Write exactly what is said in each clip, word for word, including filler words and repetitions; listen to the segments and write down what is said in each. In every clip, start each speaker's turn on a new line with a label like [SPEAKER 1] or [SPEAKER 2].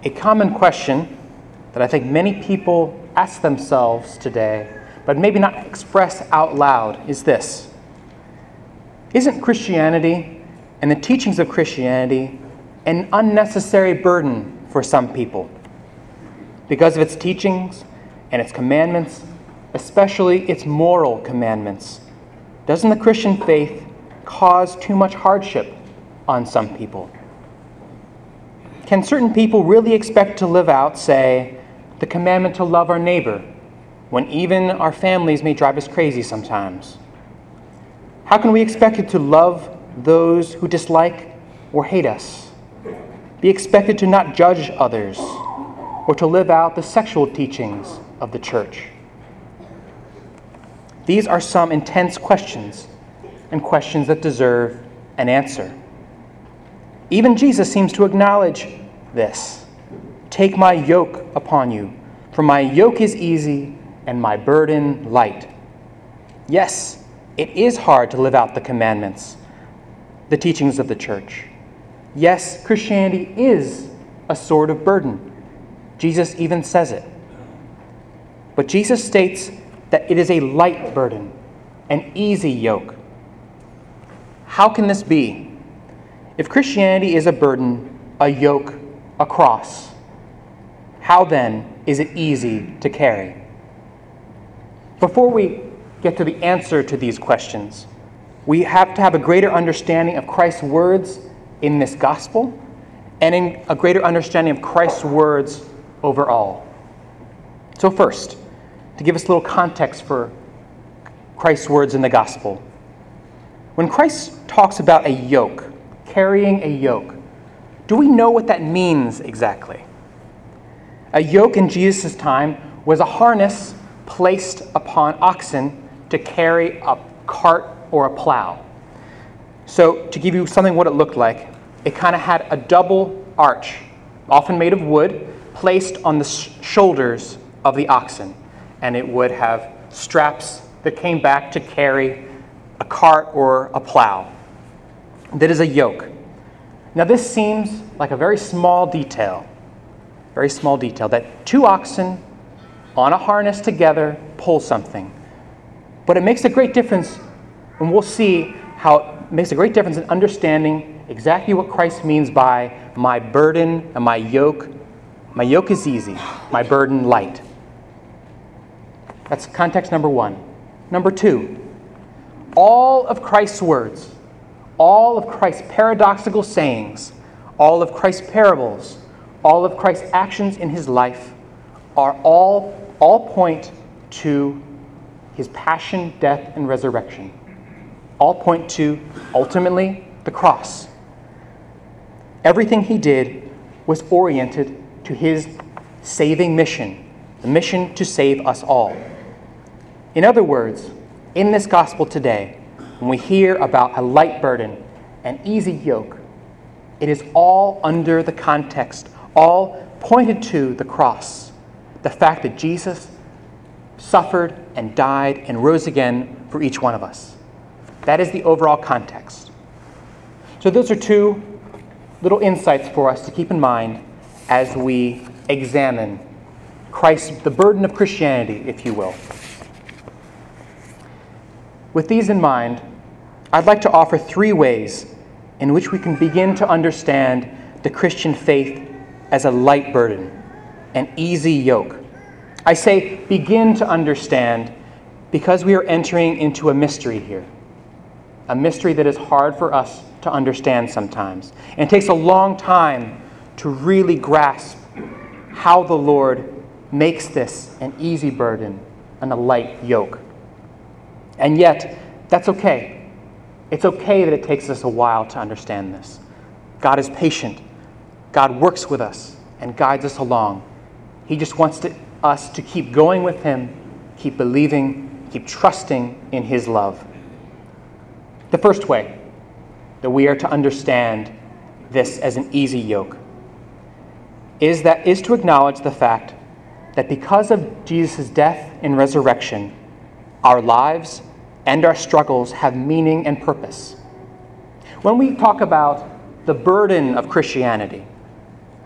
[SPEAKER 1] A common question that I think many people ask themselves today, but maybe not express out loud, is this. Isn't Christianity and the teachings of Christianity an unnecessary burden for some people? Because of its teachings and its commandments, especially its moral commandments, doesn't the Christian faith cause too much hardship on some people? Can certain people really expect to live out, say, the commandment to love our neighbor, when even our families may drive us crazy sometimes? How can we expect it to love those who dislike or hate us? Be expected to not judge others, or to live out the sexual teachings of the church? These are some intense questions, and questions that deserve an answer. Even Jesus seems to acknowledge this. Take my yoke upon you, for my yoke is easy and my burden light. Yes, it is hard to live out the commandments, the teachings of the church. Yes, Christianity is a sort of burden. Jesus even says it. But Jesus states that it is a light burden, an easy yoke. How can this be? If Christianity is a burden, a yoke, a cross, how then is it easy to carry? Before we get to the answer to these questions, we have to have a greater understanding of Christ's words in this gospel and in a greater understanding of Christ's words overall. So first, to give us a little context for Christ's words in the gospel. When Christ talks about a yoke, carrying a yoke, do we know what that means exactly? A yoke in Jesus' time was a harness placed upon oxen to carry a cart or a plow. So to give you something what it looked like, it kind of had a double arch, often made of wood, placed on the sh- shoulders of the oxen. And it would have straps that came back to carry a cart or a plow. That is a yoke. Now this seems like a very small detail, very small detail, that two oxen on a harness together pull something. But it makes a great difference, and we'll see how it makes a great difference in understanding exactly what Christ means by my burden and my yoke. My yoke is easy, my burden light. That's context number one. Number two, all of Christ's words, all of Christ's paradoxical sayings, all of Christ's parables, all of Christ's actions in his life are all, all point to his passion, death, and resurrection. All point to, ultimately, the cross. Everything he did was oriented to his saving mission, the mission to save us all. In other words, in this gospel today, when we hear about a light burden, an easy yoke, it is all under the context, all pointed to the cross, the fact that Jesus suffered and died and rose again for each one of us. That is the overall context. So those are two little insights for us to keep in mind as we examine Christ, the burden of Christianity, if you will. With these in mind, I'd like to offer three ways in which we can begin to understand the Christian faith as a light burden, an easy yoke. I say begin to understand because we are entering into a mystery here, a mystery that is hard for us to understand sometimes. And it takes a long time to really grasp how the Lord makes this an easy burden and a light yoke. And yet, that's okay. It's okay that it takes us a while to understand this. God is patient. God works with us and guides us along. He just wants to, us to keep going with him, keep believing, keep trusting in his love. The first way that we are to understand this as an easy yoke is that is to acknowledge the fact that because of Jesus' death and resurrection, our lives and our struggles have meaning and purpose. When we talk about the burden of Christianity,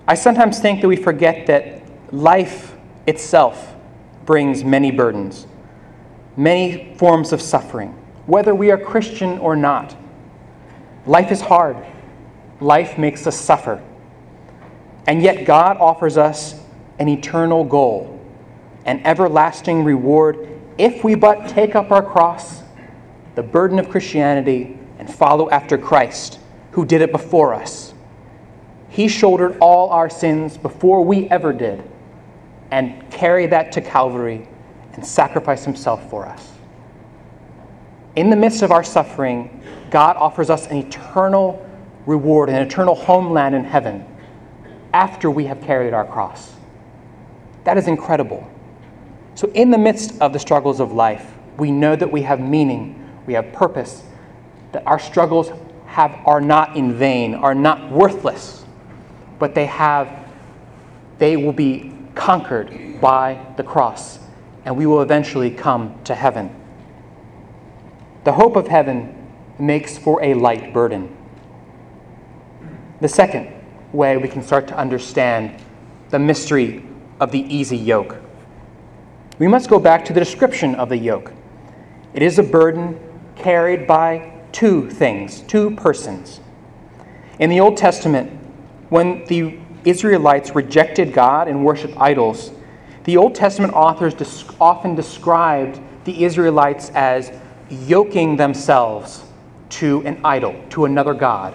[SPEAKER 1] I sometimes think that we forget that life itself brings many burdens, many forms of suffering, whether we are Christian or not. Life is hard. Life makes us suffer. And yet God offers us an eternal goal, an everlasting reward, if we but take up our cross, the burden of Christianity, and follow after Christ, who did it before us. He shouldered all our sins before we ever did, and carried that to Calvary and sacrificed himself for us. In the midst of our suffering, God offers us an eternal reward, an eternal homeland in heaven after we have carried our cross. That is incredible. So in the midst of the struggles of life, we know that we have meaning, we have purpose, that our struggles have are not in vain, are not worthless, but they have, they will be conquered by the cross, and we will eventually come to heaven. The hope of heaven makes for a light burden. The second way we can start to understand the mystery of the easy yoke. We must go back to the description of the yoke. It is a burden carried by two things, two persons. In the Old Testament, when the Israelites rejected God and worshiped idols, the Old Testament authors des- often described the Israelites as yoking themselves to an idol, to another god.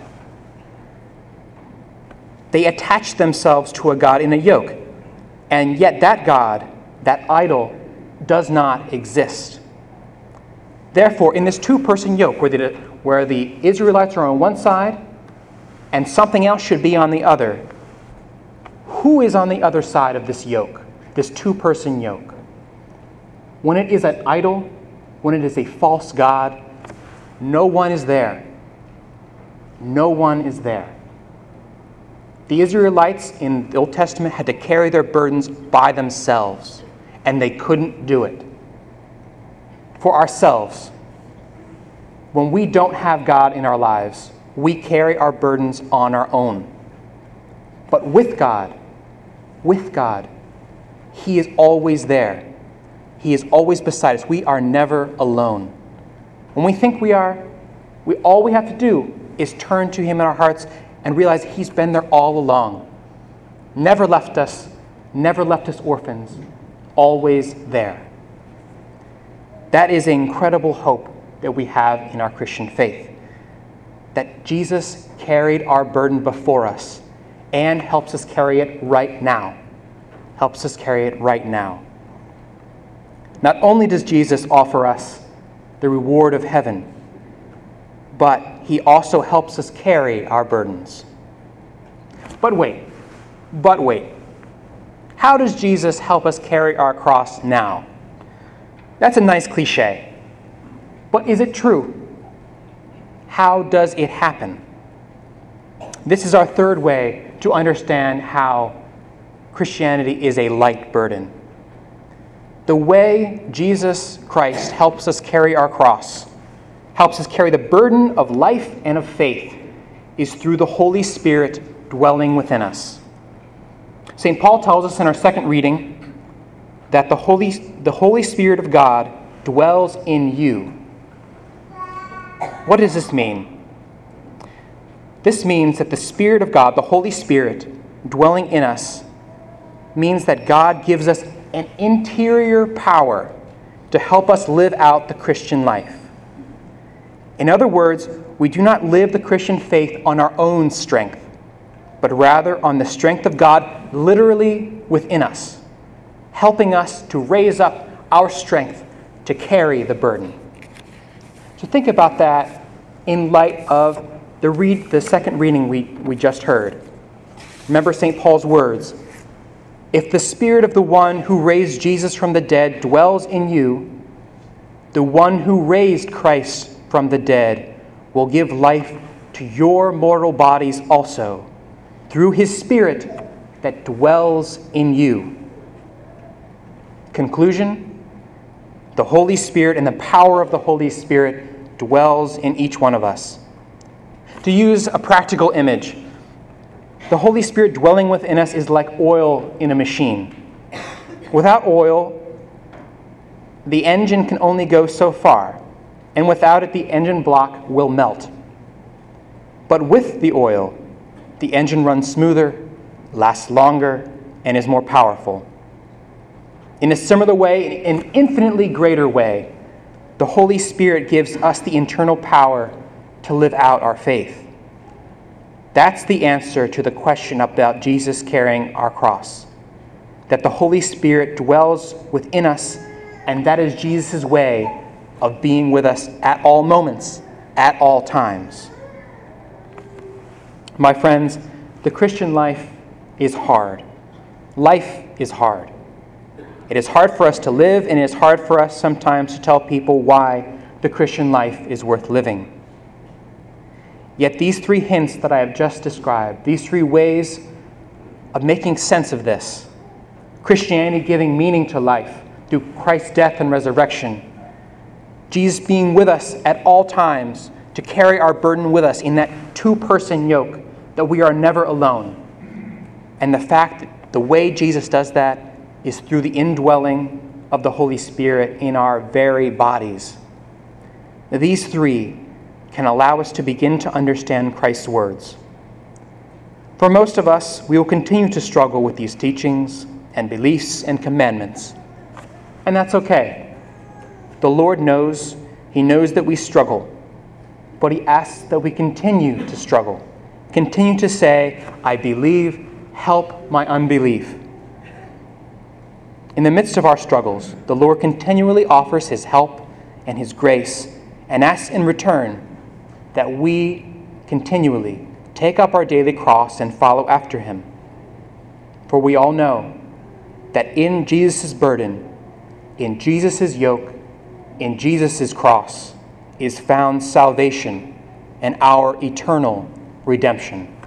[SPEAKER 1] They attached themselves to a god in a yoke, and yet that god, that idol, does not exist. Therefore, in this two-person yoke, where the, where the Israelites are on one side and something else should be on the other, who is on the other side of this yoke, this two-person yoke? When it is an idol, when it is a false god, no one is there. No one is there. The Israelites in the Old Testament had to carry their burdens by themselves, and they couldn't do it. For ourselves, when we don't have God in our lives, we carry our burdens on our own. But with God, with God, He is always there. He is always beside us. We are never alone. When we think we are, we all we have to do is turn to Him in our hearts and realize He's been there all along. Never left us, never left us orphans, always there. That is an incredible hope that we have in our Christian faith. That Jesus carried our burden before us and helps us carry it right now. Helps us carry it right now. Not only does Jesus offer us the reward of heaven, but He also helps us carry our burdens. But wait, but wait. How does Jesus help us carry our cross now? That's a nice cliche. But is it true? How does it happen? This is our third way to understand how Christianity is a light burden. The way Jesus Christ helps us carry our cross, helps us carry the burden of life and of faith, is through the Holy Spirit dwelling within us. Saint Paul tells us in our second reading that the Holy, the Holy Spirit of God dwells in you. What does this mean? This means that the Spirit of God, the Holy Spirit, dwelling in us, means that God gives us an interior power to help us live out the Christian life. In other words, we do not live the Christian faith on our own strength, but rather on the strength of God literally within us, helping us to raise up our strength to carry the burden. So think about that in light of the read, the second reading we, we just heard. Remember Saint Paul's words, "If the Spirit of the one who raised Jesus from the dead dwells in you, the one who raised Christ from the dead will give life to your mortal bodies also, through His Spirit that dwells in you." Conclusion: the Holy Spirit and the power of the Holy Spirit dwells in each one of us. To use a practical image, The Holy Spirit dwelling within us is like oil in a machine. Without oil, the engine can only go so far, and without it, the engine block will melt. But with the oil, the engine runs smoother, lasts longer, and is more powerful. In a similar way, in an infinitely greater way, the Holy Spirit gives us the internal power to live out our faith. That's the answer to the question about Jesus carrying our cross. That the Holy Spirit dwells within us, and that is Jesus' way of being with us at all moments, at all times. My friends, the Christian life is hard. Life is hard. It is hard for us to live, and it is hard for us sometimes to tell people why the Christian life is worth living. Yet these three hints that I have just described, these three ways of making sense of this, Christianity giving meaning to life through Christ's death and resurrection, Jesus being with us at all times to carry our burden with us in that two-person yoke, that we are never alone. And the fact that the way Jesus does that is through the indwelling of the Holy Spirit in our very bodies. These three can allow us to begin to understand Christ's words. For most of us, we will continue to struggle with these teachings and beliefs and commandments. And that's okay. The Lord knows, He knows that we struggle, but He asks that we continue to struggle. Continue to say, I believe, help my unbelief. In the midst of our struggles, the Lord continually offers His help and His grace and asks in return that we continually take up our daily cross and follow after Him. For we all know that in Jesus' burden, in Jesus' yoke, in Jesus' cross is found salvation and our eternal redemption.